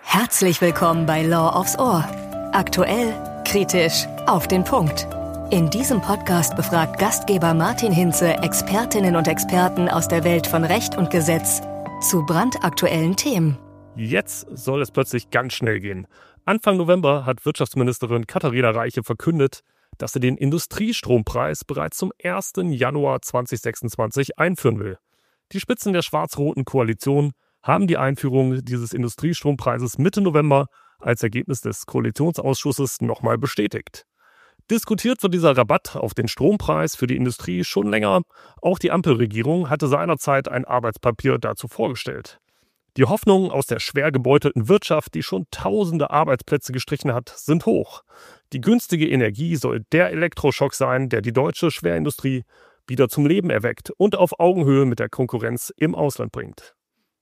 Herzlich willkommen bei Law aufs Ohr. Aktuell, kritisch, auf den Punkt. In diesem Podcast befragt Gastgeber Martin Hinze Expertinnen und Experten aus der Welt von Recht und Gesetz zu brandaktuellen Themen. Jetzt soll es plötzlich ganz schnell gehen. Anfang November hat Wirtschaftsministerin Katharina Reiche verkündet, dass sie den Industriestrompreis bereits zum 1. Januar 2026 einführen will. Die Spitzen der schwarz-roten Koalition haben die Einführung dieses Industriestrompreises Mitte November als Ergebnis des Koalitionsausschusses nochmal bestätigt. Diskutiert wird dieser Rabatt auf den Strompreis für die Industrie schon länger. Auch die Ampelregierung hatte seinerzeit ein Arbeitspapier dazu vorgestellt. Die Hoffnungen aus der schwer gebeutelten Wirtschaft, die schon tausende Arbeitsplätze gestrichen hat, sind hoch. Die günstige Energie soll der Elektroschock sein, der die deutsche Schwerindustrie wieder zum Leben erweckt und auf Augenhöhe mit der Konkurrenz im Ausland bringt.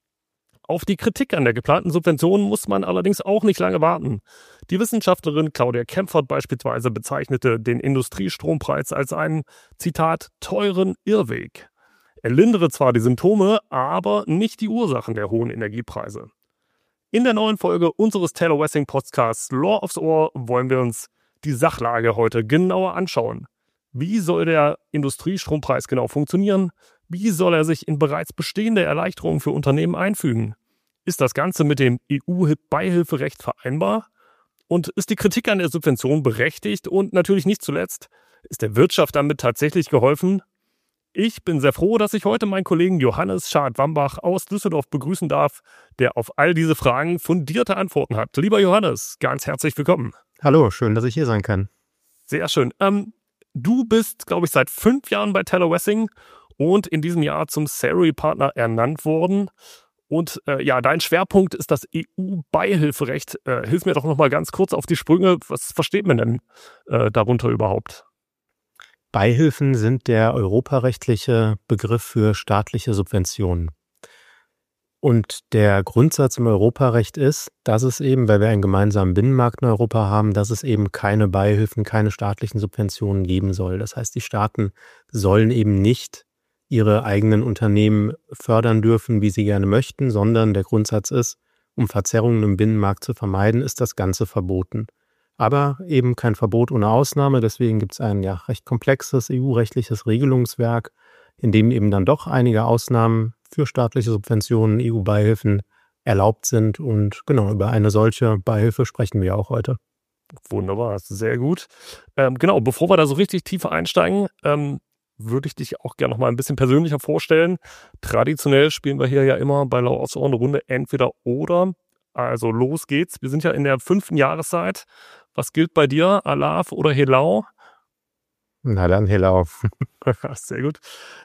Auf die Kritik an der geplanten Subvention muss man allerdings auch nicht lange warten. Die Wissenschaftlerin Claudia Kempfert beispielsweise bezeichnete den Industriestrompreis als einen, Zitat, teuren Irrweg. Er lindere zwar die Symptome, aber nicht die Ursachen der hohen Energiepreise. In der neuen Folge unseres Taylor Wessing Podcasts Law aufs Ohr wollen wir uns die Sachlage heute genauer anschauen. Wie soll der Industriestrompreis genau funktionieren? Wie soll er sich in bereits bestehende Erleichterungen für Unternehmen einfügen? Ist das Ganze mit dem EU-Beihilferecht vereinbar? Und ist die Kritik an der Subvention berechtigt? Und natürlich nicht zuletzt, ist der Wirtschaft damit tatsächlich geholfen? Ich bin sehr froh, dass ich heute meinen Kollegen Johannes Schad-Wambach aus Düsseldorf begrüßen darf, der auf all diese Fragen fundierte Antworten hat. Lieber Johannes, ganz herzlich willkommen. Hallo, schön, dass ich hier sein kann. Sehr schön. Du bist, glaube ich, seit 5 Jahren bei Taylor Wessing und in diesem Jahr zum Salary-Partner ernannt worden. Und dein Schwerpunkt ist das EU-Beihilferecht. Hilf mir doch noch mal ganz kurz auf die Sprünge. Was versteht man denn darunter überhaupt? Beihilfen sind der europarechtliche Begriff für staatliche Subventionen. Und der Grundsatz im Europarecht ist, dass es eben, weil wir einen gemeinsamen Binnenmarkt in Europa haben, dass es eben keine Beihilfen, keine staatlichen Subventionen geben soll. Das heißt, die Staaten sollen eben nicht ihre eigenen Unternehmen fördern dürfen, wie sie gerne möchten, sondern der Grundsatz ist, um Verzerrungen im Binnenmarkt zu vermeiden, ist das Ganze verboten. Aber eben kein Verbot ohne Ausnahme, deswegen gibt es ein recht komplexes EU-rechtliches Regelungswerk, in dem eben dann doch einige Ausnahmen für staatliche Subventionen, EU-Beihilfen erlaubt sind. Und genau, über eine solche Beihilfe sprechen wir auch heute. Wunderbar, sehr gut. Bevor wir da so richtig tiefer einsteigen, würde ich dich auch gerne noch mal ein bisschen persönlicher vorstellen. Traditionell spielen wir hier ja immer bei Law aufs Ohr eine Runde entweder oder. Also los geht's. Wir sind ja in der 5. Jahreszeit. Was gilt bei dir? Alaf oder Helau? Na dann Helau. Sehr gut.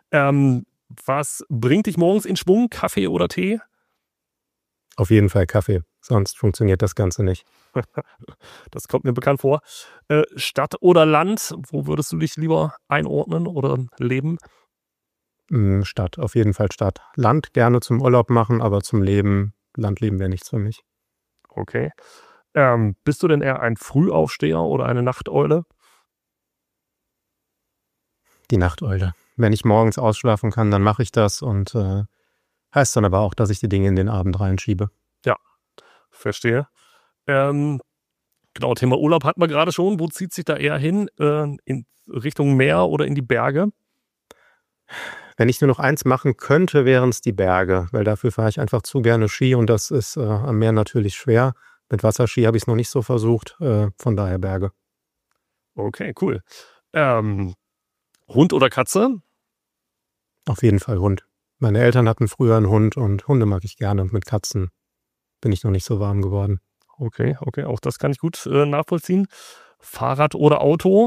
Was bringt dich morgens in Schwung? Kaffee oder Tee? Auf jeden Fall Kaffee, sonst funktioniert das Ganze nicht. Das kommt mir bekannt vor. Stadt oder Land? Wo würdest du dich lieber einordnen oder leben? Stadt, auf jeden Fall Stadt. Land gerne zum Urlaub machen, aber zum Leben, Landleben wäre nichts für mich. Okay. Bist du denn eher ein Frühaufsteher oder eine Nachteule? Die Nachteule. Wenn ich morgens ausschlafen kann, dann mache ich das und heißt dann aber auch, dass ich die Dinge in den Abend reinschiebe. Ja, verstehe. Thema Urlaub hatten wir gerade schon. Wo zieht sich da eher hin? In Richtung Meer oder in die Berge? Wenn ich nur noch eins machen könnte, wären es die Berge, weil dafür fahre ich einfach zu gerne Ski und das ist am Meer natürlich schwer. Mit Wasserski habe ich es noch nicht so versucht, von daher Berge. Okay, cool. Hund oder Katze? Auf jeden Fall Hund. Meine Eltern hatten früher einen Hund und Hunde mag ich gerne und mit Katzen bin ich noch nicht so warm geworden. Okay, auch das kann ich gut nachvollziehen. Fahrrad oder Auto?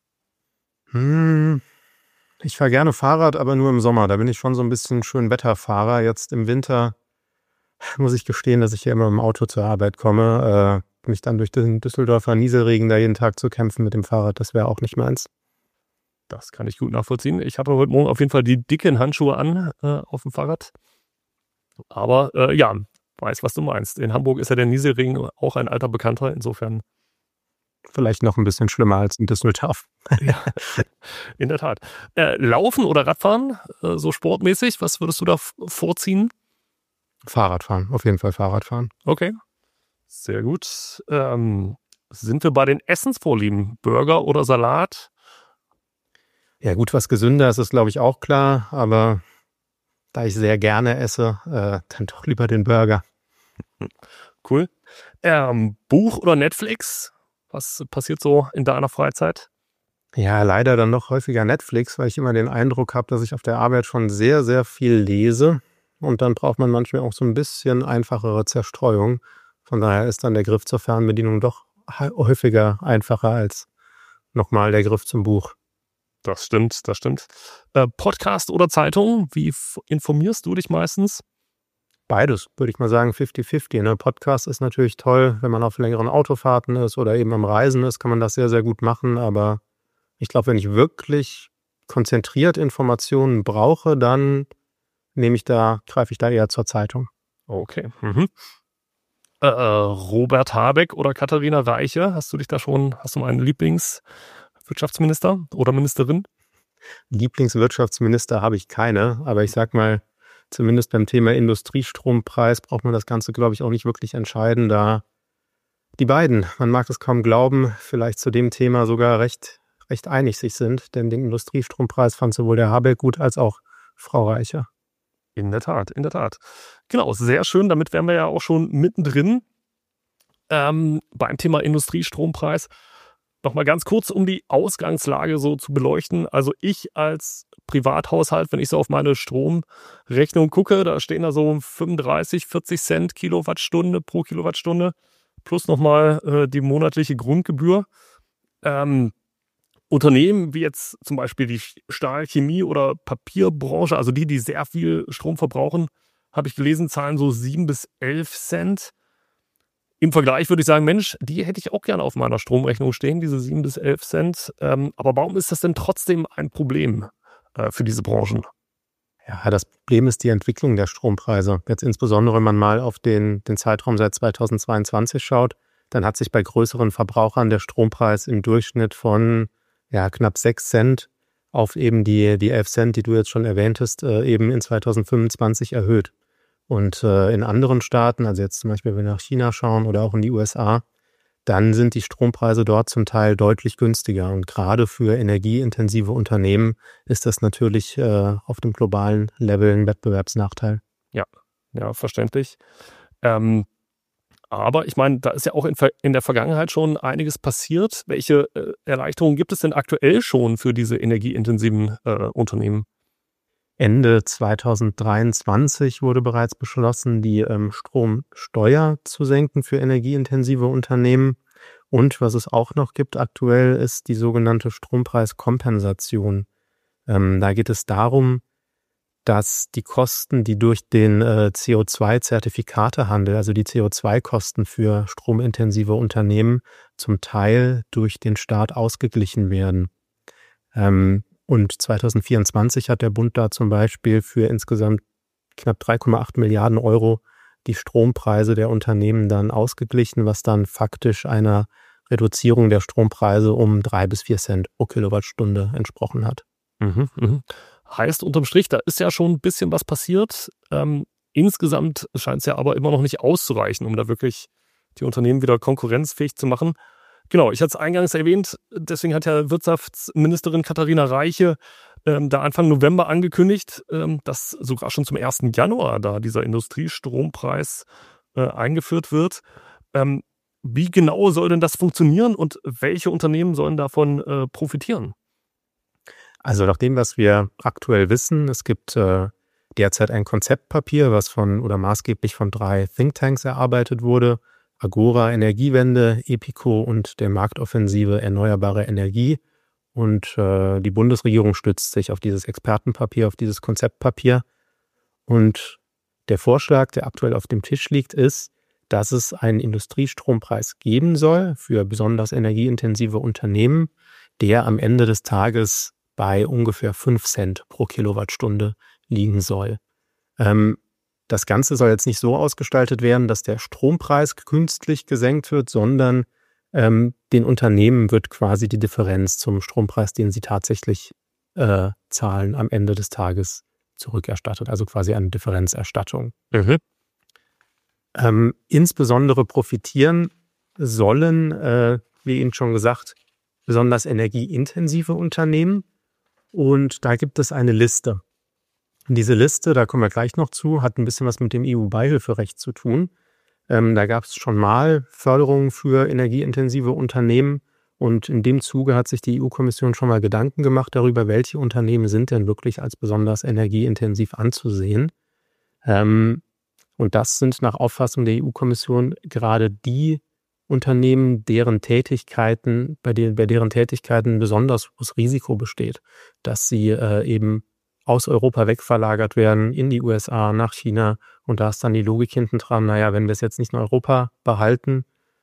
Ich fahre gerne Fahrrad, aber nur im Sommer. Da bin ich schon so ein bisschen Schönwetterfahrer. Jetzt im Winter muss ich gestehen, dass ich hier immer im Auto zur Arbeit komme. Mich dann durch den Düsseldorfer Nieselregen da jeden Tag zu kämpfen mit dem Fahrrad, das wäre auch nicht meins. Das kann ich gut nachvollziehen. Ich hatte heute Morgen auf jeden Fall die dicken Handschuhe an auf dem Fahrrad. Aber weiß, was du meinst. In Hamburg ist ja der Nieselregen auch ein alter Bekannter. Insofern vielleicht noch ein bisschen schlimmer als in Düsseldorf. Ja, in der Tat. Laufen oder Radfahren, so sportmäßig, was würdest du da vorziehen? Fahrradfahren, auf jeden Fall Fahrradfahren. Okay. Sehr gut. Sind wir bei den Essensvorlieben? Burger oder Salat? Ja gut, was gesünder ist, ist glaube ich auch klar, aber da ich sehr gerne esse, dann doch lieber den Burger. Cool. Buch oder Netflix? Was passiert so in deiner Freizeit? Ja, leider dann noch häufiger Netflix, weil ich immer den Eindruck habe, dass ich auf der Arbeit schon sehr, sehr viel lese und dann braucht man manchmal auch so ein bisschen einfachere Zerstreuung. Von daher ist dann der Griff zur Fernbedienung doch häufiger einfacher als nochmal der Griff zum Buch. Das stimmt. Podcast oder Zeitung? Wie informierst du dich meistens? Beides, würde ich mal sagen, 50-50. Ne? Podcast ist natürlich toll, wenn man auf längeren Autofahrten ist oder eben am Reisen ist, kann man das sehr, sehr gut machen. Aber ich glaube, wenn ich wirklich konzentriert Informationen brauche, dann greife ich da eher zur Zeitung. Okay. Robert Habeck oder Katharina Reiche? Hast du einen Lieblingswirtschaftsminister oder Ministerin? Lieblingswirtschaftsminister habe ich keine, aber ich sag mal, zumindest beim Thema Industriestrompreis braucht man das Ganze, glaube ich, auch nicht wirklich entscheiden, da die beiden, man mag es kaum glauben, vielleicht zu dem Thema sogar recht einig sich sind, denn den Industriestrompreis fand sowohl der Habeck gut als auch Frau Reiche. In der Tat. Genau, sehr schön. Damit wären wir ja auch schon mittendrin beim Thema Industriestrompreis. Nochmal ganz kurz, um die Ausgangslage so zu beleuchten. Also ich als Privathaushalt, wenn ich so auf meine Stromrechnung gucke, da stehen da so 35, 40 Cent Kilowattstunde pro Kilowattstunde plus nochmal die monatliche Grundgebühr. Unternehmen wie jetzt zum Beispiel die Stahl-, Chemie- oder Papierbranche, also die sehr viel Strom verbrauchen, habe ich gelesen, zahlen so 7 bis 11 Cent. Im Vergleich würde ich sagen, Mensch, die hätte ich auch gerne auf meiner Stromrechnung stehen, diese 7 bis 11 Cent. Aber warum ist das denn trotzdem ein Problem für diese Branchen? Ja, das Problem ist die Entwicklung der Strompreise. Jetzt insbesondere, wenn man mal auf den Zeitraum seit 2022 schaut, dann hat sich bei größeren Verbrauchern der Strompreis im Durchschnitt von knapp 6 Cent auf eben die 11 Cent, die du jetzt schon erwähntest, eben in 2025 erhöht. Und in anderen Staaten, also jetzt zum Beispiel, wenn wir nach China schauen oder auch in die USA, dann sind die Strompreise dort zum Teil deutlich günstiger. Und gerade für energieintensive Unternehmen ist das natürlich auf dem globalen Level ein Wettbewerbsnachteil. Ja, verständlich. Aber ich meine, da ist ja auch in der Vergangenheit schon einiges passiert. Welche Erleichterungen gibt es denn aktuell schon für diese energieintensiven Unternehmen? Ende 2023 wurde bereits beschlossen, die Stromsteuer zu senken für energieintensive Unternehmen. Und was es auch noch gibt aktuell, ist die sogenannte Strompreiskompensation. Da geht es darum, dass die Kosten, die durch den CO2-Zertifikatehandel, also die CO2-Kosten für stromintensive Unternehmen, zum Teil durch den Staat ausgeglichen werden. Und 2024 hat der Bund da zum Beispiel für insgesamt knapp 3,8 Milliarden Euro die Strompreise der Unternehmen dann ausgeglichen, was dann faktisch einer Reduzierung der Strompreise um 3 bis 4 Cent pro Kilowattstunde entsprochen hat. Heißt unterm Strich, da ist ja schon ein bisschen was passiert. Insgesamt scheint es ja aber immer noch nicht auszureichen, um da wirklich die Unternehmen wieder konkurrenzfähig zu machen. Genau, ich hatte es eingangs erwähnt, deswegen hat ja Wirtschaftsministerin Katharina Reiche da Anfang November angekündigt, dass sogar schon zum 1. Januar da dieser Industriestrompreis eingeführt wird. Wie genau soll denn das funktionieren und welche Unternehmen sollen davon profitieren? Also nach dem, was wir aktuell wissen, es gibt derzeit ein Konzeptpapier, was maßgeblich von 3 Thinktanks erarbeitet wurde. Agora Energiewende, EPICO und der Marktoffensive Erneuerbare Energie. Und die Bundesregierung stützt sich auf dieses Expertenpapier, auf dieses Konzeptpapier. Und der Vorschlag, der aktuell auf dem Tisch liegt, ist, dass es einen Industriestrompreis geben soll für besonders energieintensive Unternehmen, der am Ende des Tages bei ungefähr 5 Cent pro Kilowattstunde liegen soll. Das Ganze soll jetzt nicht so ausgestaltet werden, dass der Strompreis künstlich gesenkt wird, sondern den Unternehmen wird quasi die Differenz zum Strompreis, den sie tatsächlich zahlen, am Ende des Tages zurückerstattet. Also quasi eine Differenzerstattung. Insbesondere profitieren sollen, wie Ihnen schon gesagt, besonders energieintensive Unternehmen. Und da gibt es eine Liste. Und diese Liste, da kommen wir gleich noch zu, hat ein bisschen was mit dem EU-Beihilferecht zu tun. Da gab es schon mal Förderungen für energieintensive Unternehmen. Und in dem Zuge hat sich die EU-Kommission schon mal Gedanken gemacht darüber, welche Unternehmen sind denn wirklich als besonders energieintensiv anzusehen. Und das sind nach Auffassung der EU-Kommission gerade die Unternehmen, bei deren Tätigkeiten besonders hohes Risiko besteht, dass sie eben aus Europa wegverlagert werden in die USA, nach China. Und da ist dann die Logik hinten dran, naja, wenn wir es jetzt nicht in Europa behalten,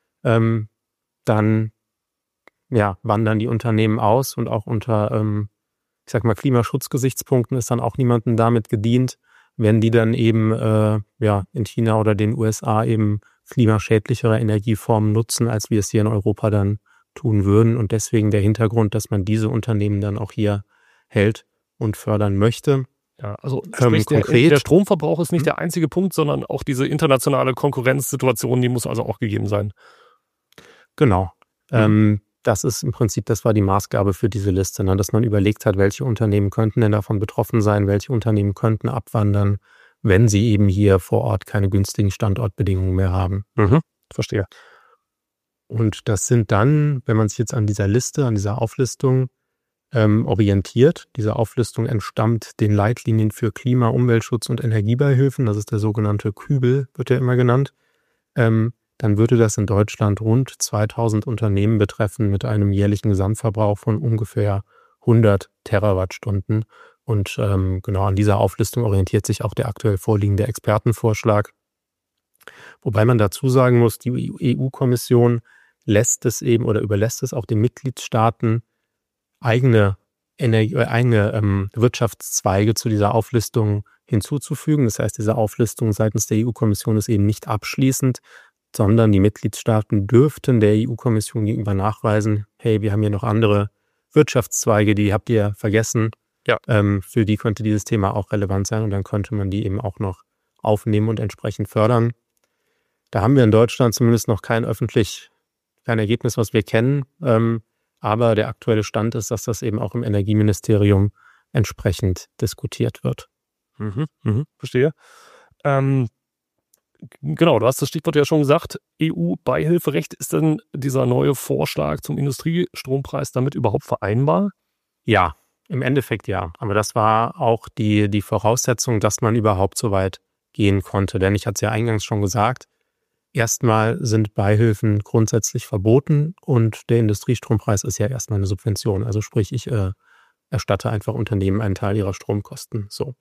dann wandern die Unternehmen aus und auch unter, Klimaschutzgesichtspunkten ist dann auch niemandem damit gedient, wenn die dann eben in China oder den USA eben klimaschädlichere Energieformen nutzen, als wir es hier in Europa dann tun würden. Und deswegen der Hintergrund, dass man diese Unternehmen dann auch hier hält und fördern möchte. Ja, also sprich, der Stromverbrauch ist nicht der einzige Punkt, sondern auch diese internationale Konkurrenzsituation, die muss also auch gegeben sein. Genau. Das ist im Prinzip, das war die Maßgabe für diese Liste, ne? Dass man überlegt hat, welche Unternehmen könnten denn davon betroffen sein, welche Unternehmen könnten abwandern, wenn sie eben hier vor Ort keine günstigen Standortbedingungen mehr haben. Verstehe. Und das sind dann, wenn man sich jetzt an dieser Liste, an dieser Auflistung orientiert, diese Auflistung entstammt den Leitlinien für Klima-, Umweltschutz und Energiebeihilfen, das ist der sogenannte Kübel, wird ja immer genannt, dann würde das in Deutschland rund 2000 Unternehmen betreffen mit einem jährlichen Gesamtverbrauch von ungefähr 100 Terawattstunden. Und genau an dieser Auflistung orientiert sich auch der aktuell vorliegende Expertenvorschlag. Wobei man dazu sagen muss, die EU-Kommission lässt es eben oder überlässt es auch den Mitgliedstaaten, eigene Wirtschaftszweige zu dieser Auflistung hinzuzufügen. Das heißt, diese Auflistung seitens der EU-Kommission ist eben nicht abschließend, sondern die Mitgliedstaaten dürften der EU-Kommission gegenüber nachweisen, hey, wir haben hier noch andere Wirtschaftszweige, die habt ihr vergessen. Ja. Für die könnte dieses Thema auch relevant sein und dann könnte man die eben auch noch aufnehmen und entsprechend fördern. Da haben wir in Deutschland zumindest noch kein Ergebnis, was wir kennen. Aber der aktuelle Stand ist, dass das eben auch im Energieministerium entsprechend diskutiert wird. Verstehe. Genau, du hast das Stichwort ja schon gesagt, EU-Beihilferecht. Ist denn dieser neue Vorschlag zum Industriestrompreis damit überhaupt vereinbar? Ja, im Endeffekt ja. Aber das war auch die Voraussetzung, dass man überhaupt so weit gehen konnte. Denn ich hatte es ja eingangs schon gesagt, erstmal sind Beihilfen grundsätzlich verboten und der Industriestrompreis ist ja erstmal eine Subvention. Also sprich, ich erstatte einfach Unternehmen einen Teil ihrer Stromkosten. So.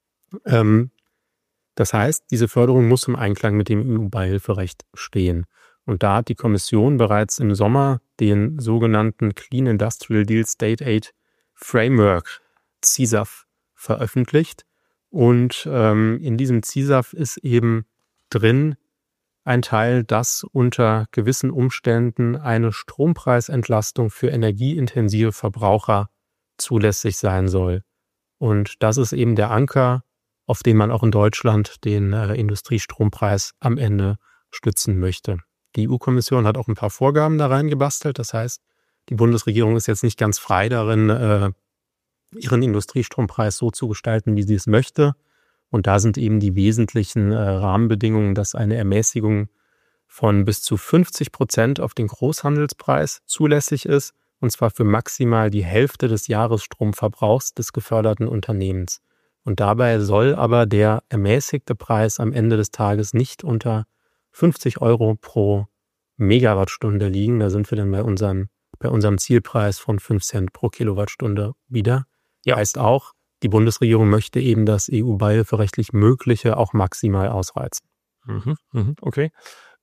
Das heißt, diese Förderung muss im Einklang mit dem EU-Beihilferecht stehen. Und da hat die Kommission bereits im Sommer den sogenannten Clean Industrial Deal State Aid Framework, CISAF, veröffentlicht. Und in diesem CISAF ist eben drin ein Teil, dass unter gewissen Umständen eine Strompreisentlastung für energieintensive Verbraucher zulässig sein soll. Und das ist eben der Anker, auf den man auch in Deutschland den Industriestrompreis am Ende stützen möchte. Die EU-Kommission hat auch ein paar Vorgaben da reingebastelt. Das heißt, die Bundesregierung ist jetzt nicht ganz frei darin, ihren Industriestrompreis so zu gestalten, wie sie es möchte. Und da sind eben die wesentlichen Rahmenbedingungen, dass eine Ermäßigung von bis zu 50% auf den Großhandelspreis zulässig ist, und zwar für maximal die Hälfte des Jahresstromverbrauchs des geförderten Unternehmens. Und dabei soll aber der ermäßigte Preis am Ende des Tages nicht unter 50 € pro Megawattstunde liegen. Da sind wir dann bei unserem Zielpreis von 5 Cent pro Kilowattstunde wieder. Ja. Heißt auch, die Bundesregierung möchte eben das EU-Beihilferechtlich Mögliche auch maximal ausreizen. Okay.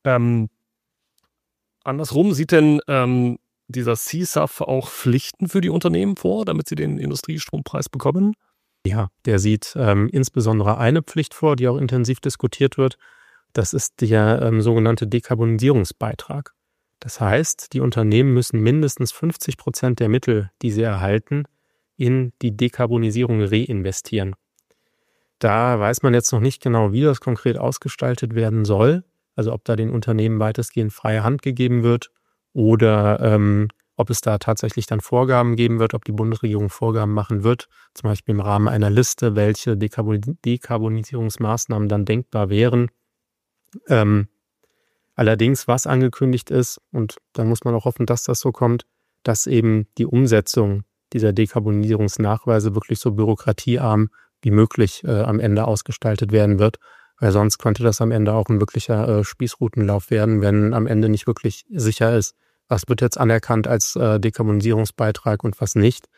Andersrum, sieht denn dieser CISAF auch Pflichten für die Unternehmen vor, damit sie den Industriestrompreis bekommen? Ja, der sieht insbesondere eine Pflicht vor, die auch intensiv diskutiert wird. Das ist der sogenannte Dekarbonisierungsbeitrag. Das heißt, die Unternehmen müssen mindestens 50% der Mittel, die sie erhalten, in die Dekarbonisierung reinvestieren. Da weiß man jetzt noch nicht genau, wie das konkret ausgestaltet werden soll. Also ob da den Unternehmen weitestgehend freie Hand gegeben wird oder ob es da tatsächlich dann Vorgaben geben wird, ob die Bundesregierung Vorgaben machen wird, zum Beispiel im Rahmen einer Liste, welche Dekarbonisierungsmaßnahmen dann denkbar wären. Allerdings, was angekündigt ist, und dann muss man auch hoffen, dass das so kommt, dass eben die Umsetzung dieser Dekarbonisierungsnachweise wirklich so bürokratiearm wie möglich am Ende ausgestaltet werden wird, weil sonst könnte das am Ende auch ein wirklicher Spießrutenlauf werden, wenn am Ende nicht wirklich sicher ist, was wird jetzt anerkannt als Dekarbonisierungsbeitrag und was nicht.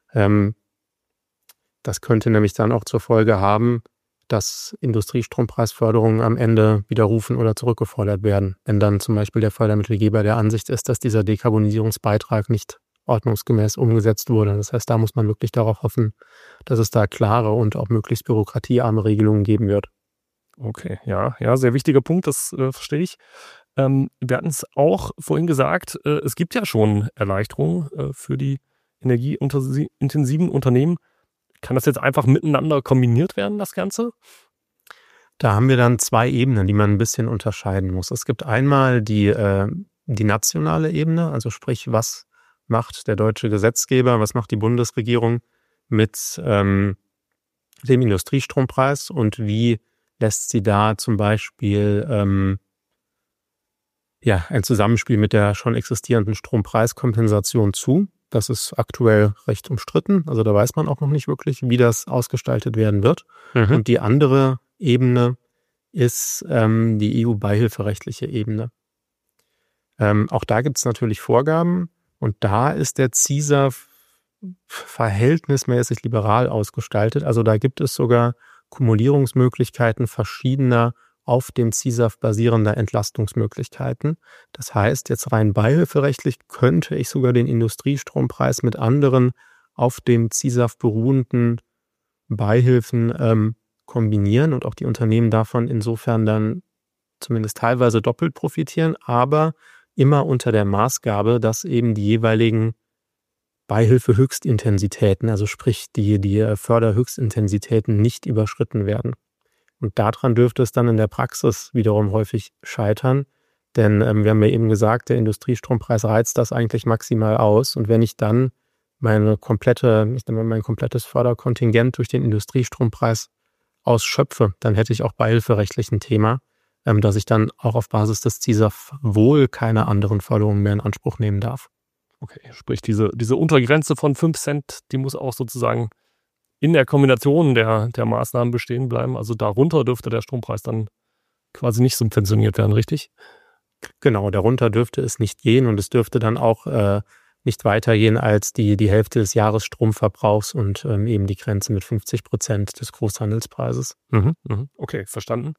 Das könnte nämlich dann auch zur Folge haben, dass Industriestrompreisförderungen am Ende widerrufen oder zurückgefordert werden, wenn dann zum Beispiel der Fördermittelgeber der Ansicht ist, dass dieser Dekarbonisierungsbeitrag nicht ordnungsgemäß umgesetzt wurde. Das heißt, da muss man wirklich darauf hoffen, dass es da klare und auch möglichst bürokratiearme Regelungen geben wird. Okay, ja, sehr wichtiger Punkt, das verstehe ich. Wir hatten es auch vorhin gesagt, es gibt ja schon Erleichterungen für die energieintensiven Unternehmen. Kann das jetzt einfach miteinander kombiniert werden, das Ganze? Da haben wir dann zwei Ebenen, die man ein bisschen unterscheiden muss. Es gibt einmal die nationale Ebene, also sprich, was macht der deutsche Gesetzgeber, was macht die Bundesregierung mit dem Industriestrompreis und wie lässt sie da zum Beispiel ein Zusammenspiel mit der schon existierenden Strompreiskompensation zu. Das ist aktuell recht umstritten. Also da weiß man auch noch nicht wirklich, wie das ausgestaltet werden wird. Mhm. Und die andere Ebene ist die EU-beihilferechtliche Ebene. Auch da gibt es natürlich Vorgaben und da ist der CISAF verhältnismäßig liberal ausgestaltet. Also da gibt es sogar Kumulierungsmöglichkeiten verschiedener auf dem CISAF basierender Entlastungsmöglichkeiten. Das heißt, jetzt rein beihilferechtlich könnte ich sogar den Industriestrompreis mit anderen auf dem CISAF beruhenden Beihilfen kombinieren und auch die Unternehmen davon insofern dann zumindest teilweise doppelt profitieren, aber immer unter der Maßgabe, dass eben die jeweiligen Beihilfe-Höchstintensitäten, also sprich die Förderhöchstintensitäten nicht überschritten werden. Und daran dürfte es dann in der Praxis wiederum häufig scheitern, denn wir haben ja eben gesagt, der Industriestrompreis reizt das eigentlich maximal aus. Und wenn ich dann mein komplettes Förderkontingent durch den Industriestrompreis ausschöpfe, dann hätte ich auch beihilferechtlich ein Thema, dass ich dann auch auf Basis des CISAF wohl keine anderen Förderungen mehr in Anspruch nehmen darf. Okay, sprich diese Untergrenze von 5 Cent, die muss auch sozusagen in der Kombination der Maßnahmen bestehen bleiben. Also darunter dürfte der Strompreis dann quasi nicht subventioniert werden, richtig? Genau, darunter dürfte es nicht gehen und es dürfte dann auch nicht weitergehen als die Hälfte des Jahresstromverbrauchs und eben die Grenze mit 50% des Großhandelspreises. Okay, verstanden.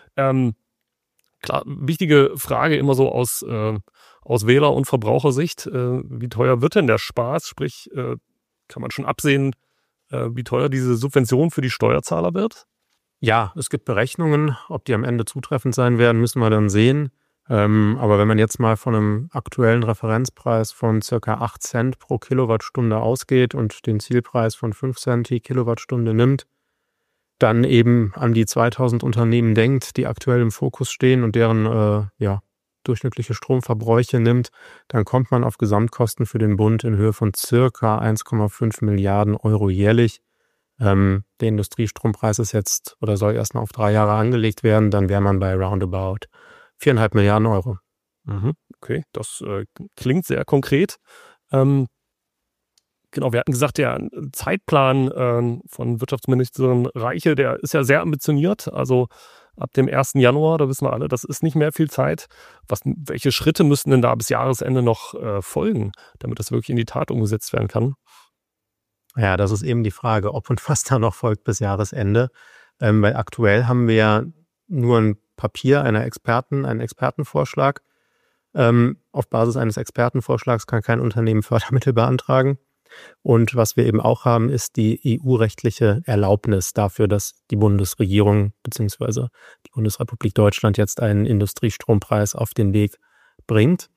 Klar, wichtige Frage immer so aus Wähler- und Verbrauchersicht. Wie teuer wird denn der Spaß? Sprich, kann man schon absehen, wie teuer diese Subvention für die Steuerzahler wird? Ja, es gibt Berechnungen. Ob die am Ende zutreffend sein werden, müssen wir dann sehen. Aber wenn man jetzt mal von einem aktuellen Referenzpreis von ca. 8 Cent pro Kilowattstunde ausgeht und den Zielpreis von 5 Cent die Kilowattstunde nimmt, dann eben an die 2000 Unternehmen denkt, die aktuell im Fokus stehen und deren durchschnittliche Stromverbräuche nimmt, dann kommt man auf Gesamtkosten für den Bund in Höhe von circa 1,5 Milliarden Euro jährlich. Der Industriestrompreis ist jetzt oder soll erst noch auf 3 Jahre angelegt werden, dann wäre man bei roundabout 4,5 Milliarden Euro. Okay, das klingt sehr konkret. Genau, wir hatten gesagt, der Zeitplan von Wirtschaftsministerin Reiche, der ist ja sehr ambitioniert. Also ab dem 1. Januar, da wissen wir alle, das ist nicht mehr viel Zeit. Welche Schritte müssten denn da bis Jahresende noch folgen, damit das wirklich in die Tat umgesetzt werden kann? Ja, das ist eben die Frage, ob und was da noch folgt bis Jahresende. Weil aktuell haben wir ja nur ein Papier einen Expertenvorschlag. Auf Basis eines Expertenvorschlags kann kein Unternehmen Fördermittel beantragen. Und was wir eben auch haben, ist die EU-rechtliche Erlaubnis dafür, dass die Bundesregierung bzw. die Bundesrepublik Deutschland jetzt einen Industriestrompreis auf den Weg bringt.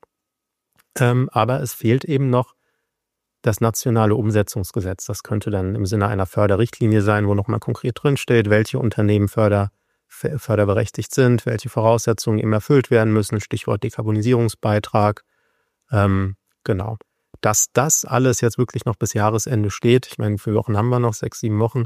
Aber es fehlt eben noch das nationale Umsetzungsgesetz. Das könnte dann im Sinne einer Förderrichtlinie sein, wo nochmal konkret drinsteht, welche Unternehmen förderberechtigt sind, welche Voraussetzungen eben erfüllt werden müssen, Stichwort Dekarbonisierungsbeitrag. Genau. Dass das alles jetzt wirklich noch bis Jahresende steht, ich meine, wie viele Wochen haben wir noch? 6, 7 Wochen?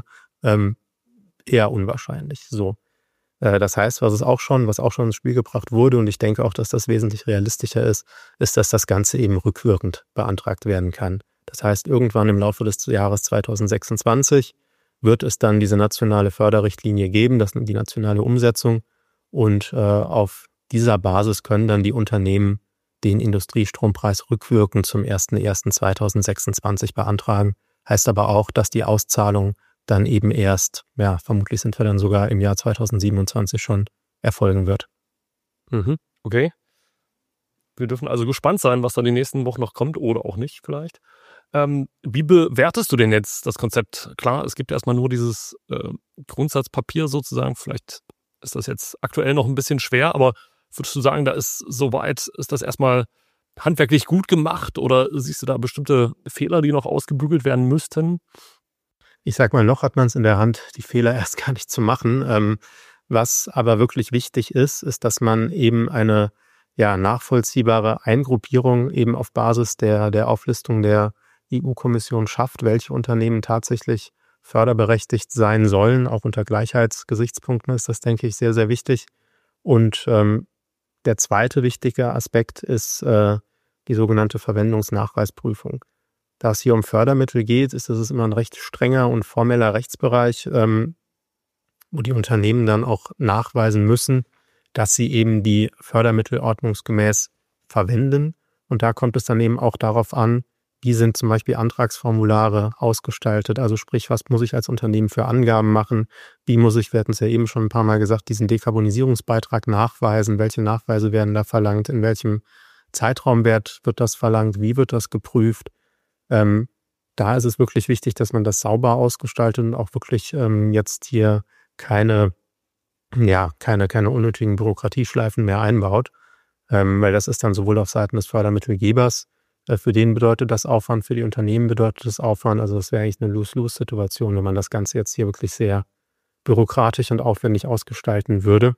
Eher unwahrscheinlich. So. Das heißt, was auch schon ins Spiel gebracht wurde, und ich denke auch, dass das wesentlich realistischer ist, dass das Ganze eben rückwirkend beantragt werden kann. Das heißt, irgendwann im Laufe des Jahres 2026 wird es dann diese nationale Förderrichtlinie geben, das ist die nationale Umsetzung, und auf dieser Basis können dann die Unternehmen den Industriestrompreis rückwirkend zum 01.01.2026 beantragen. Heißt aber auch, dass die Auszahlung dann eben erst, vermutlich sind wir dann sogar im Jahr 2027 schon erfolgen wird. Okay. Wir dürfen also gespannt sein, was da die nächsten Wochen noch kommt oder auch nicht vielleicht. Wie bewertest du denn jetzt das Konzept? Klar, es gibt erstmal nur dieses Grundsatzpapier sozusagen. Vielleicht ist das jetzt aktuell noch ein bisschen schwer, aber würdest du sagen, da ist das erstmal handwerklich gut gemacht, oder siehst du da bestimmte Fehler, die noch ausgebügelt werden müssten? Ich sag mal, noch hat man es in der Hand, die Fehler erst gar nicht zu machen. Was aber wirklich wichtig ist, dass man eben eine nachvollziehbare Eingruppierung eben auf Basis der Auflistung der EU-Kommission schafft, welche Unternehmen tatsächlich förderberechtigt sein sollen. Auch unter Gleichheitsgesichtspunkten ist das, denke ich, sehr, sehr wichtig. Und der zweite wichtige Aspekt ist die sogenannte Verwendungsnachweisprüfung. Da es hier um Fördermittel geht, ist es immer ein recht strenger und formeller Rechtsbereich, wo die Unternehmen dann auch nachweisen müssen, dass sie eben die Fördermittel ordnungsgemäß verwenden. Und da kommt es dann eben auch darauf an, wie sind zum Beispiel Antragsformulare ausgestaltet. Also sprich, was muss ich als Unternehmen für Angaben machen? Wie muss ich, wir hatten es ja eben schon ein paar Mal gesagt, diesen Dekarbonisierungsbeitrag nachweisen? Welche Nachweise werden da verlangt? In welchem Zeitraumwert wird das verlangt? Wie wird das geprüft? Da ist es wirklich wichtig, dass man das sauber ausgestaltet und auch wirklich jetzt hier keine unnötigen Bürokratieschleifen mehr einbaut, weil das ist dann sowohl auf Seiten des Fördermittelgebers, für den bedeutet das Aufwand, für die Unternehmen bedeutet das Aufwand, also das wäre eigentlich eine Lose-Lose-Situation, wenn man das Ganze jetzt hier wirklich sehr bürokratisch und aufwendig ausgestalten würde.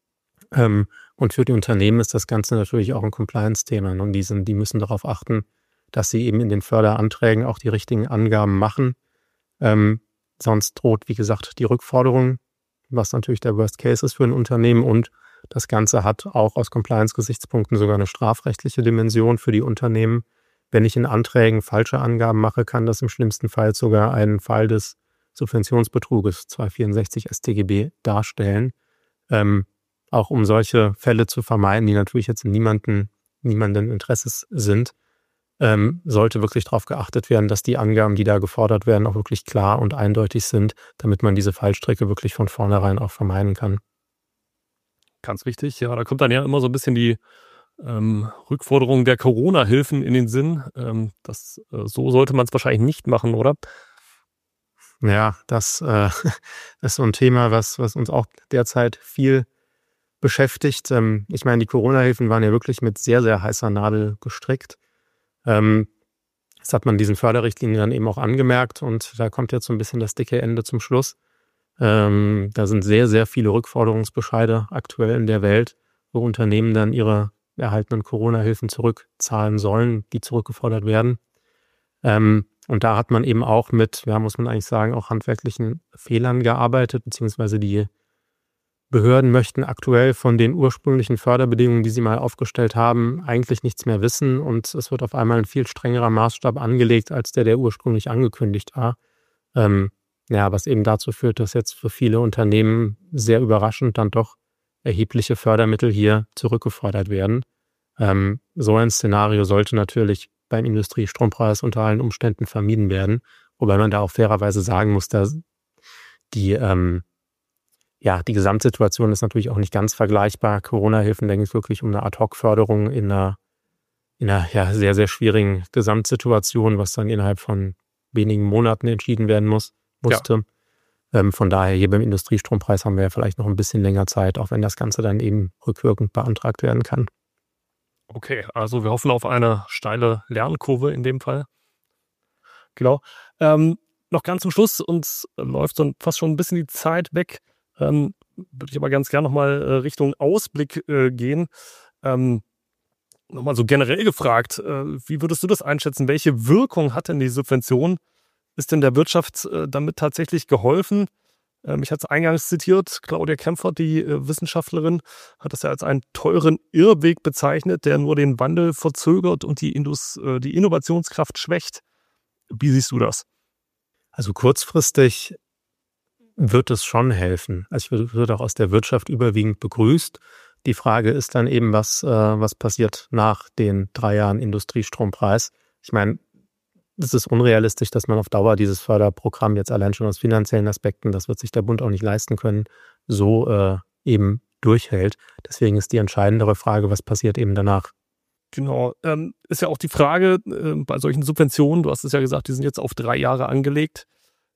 Und für die Unternehmen ist das Ganze natürlich auch ein Compliance-Thema, und die müssen darauf achten, dass sie eben in den Förderanträgen auch die richtigen Angaben machen. Sonst droht, wie gesagt, die Rückforderung, was natürlich der Worst Case ist für ein Unternehmen, und das Ganze hat auch aus Compliance-Gesichtspunkten sogar eine strafrechtliche Dimension für die Unternehmen. Wenn ich in Anträgen falsche Angaben mache, kann das im schlimmsten Fall sogar einen Fall des Subventionsbetruges 264 StGB darstellen. Auch um solche Fälle zu vermeiden, die natürlich jetzt niemanden Interesses sind, sollte wirklich darauf geachtet werden, dass die Angaben, die da gefordert werden, auch wirklich klar und eindeutig sind, damit man diese Fallstricke wirklich von vornherein auch vermeiden kann. Ganz wichtig, ja, da kommt dann ja immer so ein bisschen die Rückforderung der Corona-Hilfen in den Sinn. So sollte man es wahrscheinlich nicht machen, oder? Ja, das ist so ein Thema, was uns auch derzeit viel beschäftigt. Ich meine, die Corona-Hilfen waren ja wirklich mit sehr, sehr heißer Nadel gestrickt. Das hat man diesen Förderrichtlinien dann eben auch angemerkt, und da kommt jetzt so ein bisschen das dicke Ende zum Schluss. Da sind sehr, sehr viele Rückforderungsbescheide aktuell in der Welt, wo Unternehmen dann ihre erhaltenen Corona-Hilfen zurückzahlen sollen, die zurückgefordert werden. Und da hat man eben auch mit, muss man eigentlich sagen, auch handwerklichen Fehlern gearbeitet, beziehungsweise die Behörden möchten aktuell von den ursprünglichen Förderbedingungen, die sie mal aufgestellt haben, eigentlich nichts mehr wissen, und es wird auf einmal ein viel strengerer Maßstab angelegt, als der ursprünglich angekündigt war. Was eben dazu führt, dass jetzt für viele Unternehmen sehr überraschend dann doch erhebliche Fördermittel hier zurückgefordert werden. So ein Szenario sollte natürlich beim Industriestrompreis unter allen Umständen vermieden werden, wobei man da auch fairerweise sagen muss, dass die Gesamtsituation ist natürlich auch nicht ganz vergleichbar. Corona-Hilfen, denke ich, wirklich um eine Ad-Hoc-Förderung in einer sehr, sehr schwierigen Gesamtsituation, was dann innerhalb von wenigen Monaten entschieden werden musste. Ja. Von daher hier beim Industriestrompreis haben wir ja vielleicht noch ein bisschen länger Zeit, auch wenn das Ganze dann eben rückwirkend beantragt werden kann. Okay, also wir hoffen auf eine steile Lernkurve in dem Fall. Genau. Noch ganz zum Schluss, uns läuft fast schon ein bisschen die Zeit weg. würde ich aber ganz gerne nochmal Richtung Ausblick gehen. Nochmal so generell gefragt, wie würdest du das einschätzen? Welche Wirkung hat denn die Subvention? Ist denn der Wirtschaft damit tatsächlich geholfen? Ich hatte es eingangs zitiert, Claudia Kempfert, die Wissenschaftlerin, hat das ja als einen teuren Irrweg bezeichnet, der nur den Wandel verzögert und die Innovationskraft schwächt. Wie siehst du das? Also kurzfristig wird es schon helfen. Also wird auch aus der Wirtschaft überwiegend begrüßt. Die Frage ist dann eben, was passiert nach den 3 Jahren Industriestrompreis. Ich meine, es ist unrealistisch, dass man auf Dauer dieses Förderprogramm jetzt allein schon aus finanziellen Aspekten, das wird sich der Bund auch nicht leisten können, so eben durchhält. Deswegen ist die entscheidendere Frage, was passiert eben danach. Genau. Ist ja auch die Frage bei solchen Subventionen, du hast es ja gesagt, die sind jetzt auf 3 Jahre angelegt.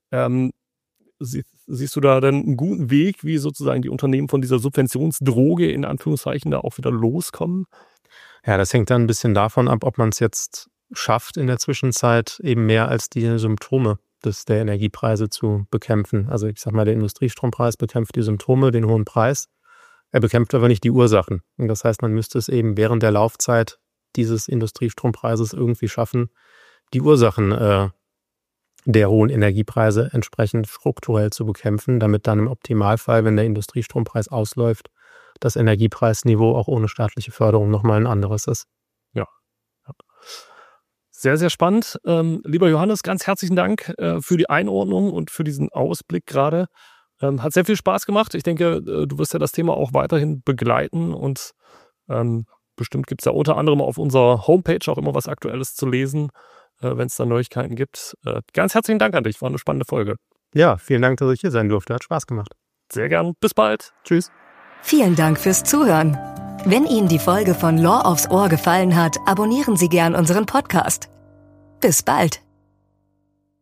Siehst du da dann einen guten Weg, wie sozusagen die Unternehmen von dieser Subventionsdroge in Anführungszeichen da auch wieder loskommen? Ja, das hängt dann ein bisschen davon ab, ob man es jetzt schafft, in der Zwischenzeit eben mehr als die Symptome der Energiepreise zu bekämpfen. Also ich sag mal, der Industriestrompreis bekämpft die Symptome, den hohen Preis. Er bekämpft aber nicht die Ursachen. Und das heißt, man müsste es eben während der Laufzeit dieses Industriestrompreises irgendwie schaffen, die Ursachen der hohen Energiepreise entsprechend strukturell zu bekämpfen, damit dann im Optimalfall, wenn der Industriestrompreis ausläuft, das Energiepreisniveau auch ohne staatliche Förderung nochmal ein anderes ist. Ja. Sehr, sehr spannend. Lieber Johannes, ganz herzlichen Dank für die Einordnung und für diesen Ausblick gerade. Hat sehr viel Spaß gemacht. Ich denke, du wirst ja das Thema auch weiterhin begleiten und bestimmt gibt es ja unter anderem auf unserer Homepage auch immer was Aktuelles zu lesen, wenn es da Neuigkeiten gibt. Ganz herzlichen Dank an dich. War eine spannende Folge. Ja, vielen Dank, dass ich hier sein durfte. Hat Spaß gemacht. Sehr gern. Bis bald. Tschüss. Vielen Dank fürs Zuhören. Wenn Ihnen die Folge von Law aufs Ohr gefallen hat, abonnieren Sie gern unseren Podcast. Bis bald.